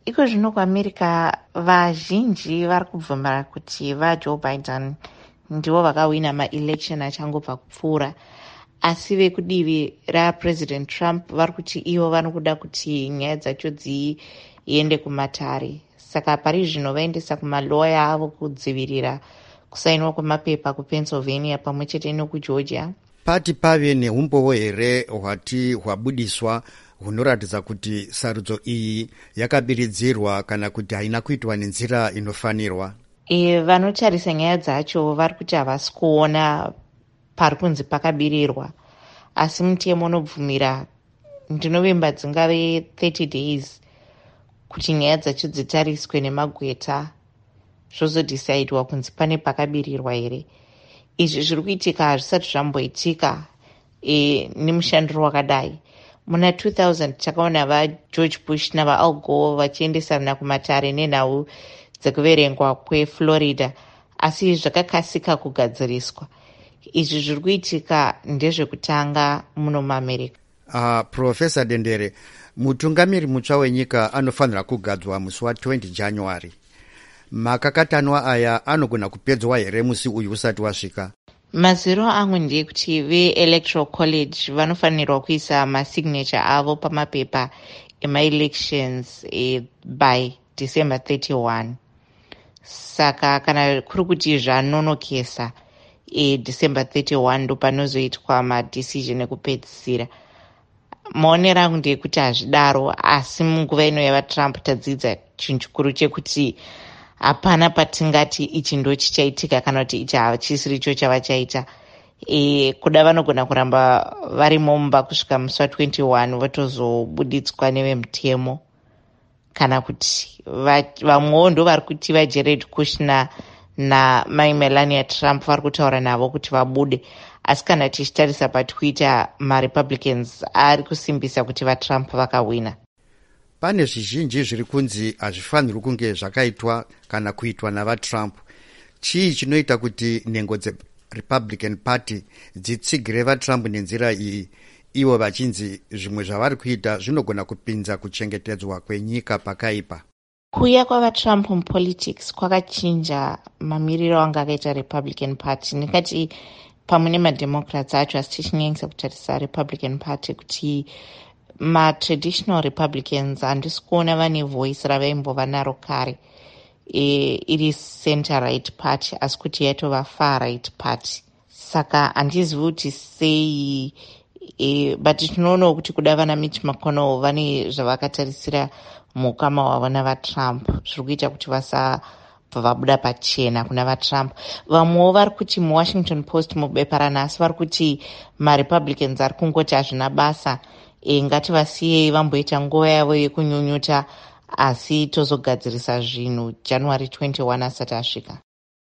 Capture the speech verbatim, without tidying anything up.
iko zvino kuamerica vazhinji vari kubvumira kuti vajoe Biden ndivo vakawina maelection achangobva kupfuura, asi vekudivi rapresident Trump vari kuti ivo vanokuda kuti nyaya dzacho dziende kumatare. Saka pari zvino vaendesa kumaloya avo kudzivirira kusainiwa kwemapepa kuPennsylvania pamwe chete nokuGeorgia. Pati pave neumbowo here hwati hwabudiswa hunoratidza kuti sarudzo iyi yakabiridzirwa kana kuti haina kuitwa nenzira inofanirwa? E, vanotarisa nyaya dzacho vari kuti havasi kuona pari kunzi pakabirirwa, asi mutemo unobvumira ndinovimba dzingave thirty days kuti nyaya dzacho dzitariswe nemagweta zvozodhisaidwa kunzi pane pakabirirwa here. Izvi zviri kuitika hazvisati zvamboitika e, nemushandiro wakadai. Muna two thousand takaona vaGeorge Bush navaAl Gore vachiendesana kumatare nenhau dzekuverengwa kweFlorida, asi zvakakasika kugadziriswa. Izvi zviri kuitika ndezvekutanga muno muAmerica. Uh, Professor Dendere, mutungamiri mutsva wenyika anofanira kugadzwa musi wa twenty January. Makakatanwa aya anogona kupedzwa here musi uyu usati wasvika? Maziro angu ndekuti veElectoral College vanofanirwa kuisa masignature avo pamapepa ema-elections e, by December thirty-one. Saka kana kuri kuti zvanonokesa e, December thirty-one ndo panozoitwa madecision ekupedzisira. Maonero angu ndekuti hazvidaro, asi munguva ino yavaTrump tadzidza chinhu chikuru chekuti hapana patingati ichi ndo chichaitika kana kuti ichi hachisiri icho chavachaita. E, kuda vanogona kuramba vari momba kusvika musi wa twenty-one votozobuditswa nevemutemo, kana kuti vamwewo ndo vari kuti vaJared Kushner namai Melania Trump vari kutaura navo kuti vabude. Asi kana tichitarisa paTwitter, maRepublicans ari kusimbisa kuti vaTrump vakawina. Pane zvizhinji zviri kunzi hazvifaniri kunge zvakaitwa kana kuitwa navaTrump. Chii chinoita kuti nhengo dzeRepublican Party dzitsigire vaTrump nenzira iyi, ivo vachinzi zvimwe zvavari kuita zvinogona kupinza kuchengetedzwa kwenyika pakaipa? Kuuya kwavaTrump mupolitics kwakachinja mamiriro anga akaita Republican Party. Ndikati pamwe nemademocrats acho, asi tichinyanyisa kutarisa Republican Party kuti ma-traditional Republicans handisi kuona vane voice ravaimbova naro kare. E, iri center-right party, asi kuti yatova far-right party. Saka handizivi kuti sei, e, but tinoonawo kuti kuda vana Mitch McConnell vane zvavakatarisira mukama wavo navaTrump, zviri kuita kuti vasabva vabuda pachena kuna vaTrump. Vamwewo vari kuti muWashington Post mubepa ranhasi vari kuti maRepublicans ari kungoti hazvina basa, e, ngativasiyei vamboita nguva yavo yekunyunyuta, asi tozogadzirisa zvinhu January twenty-one asati asvika.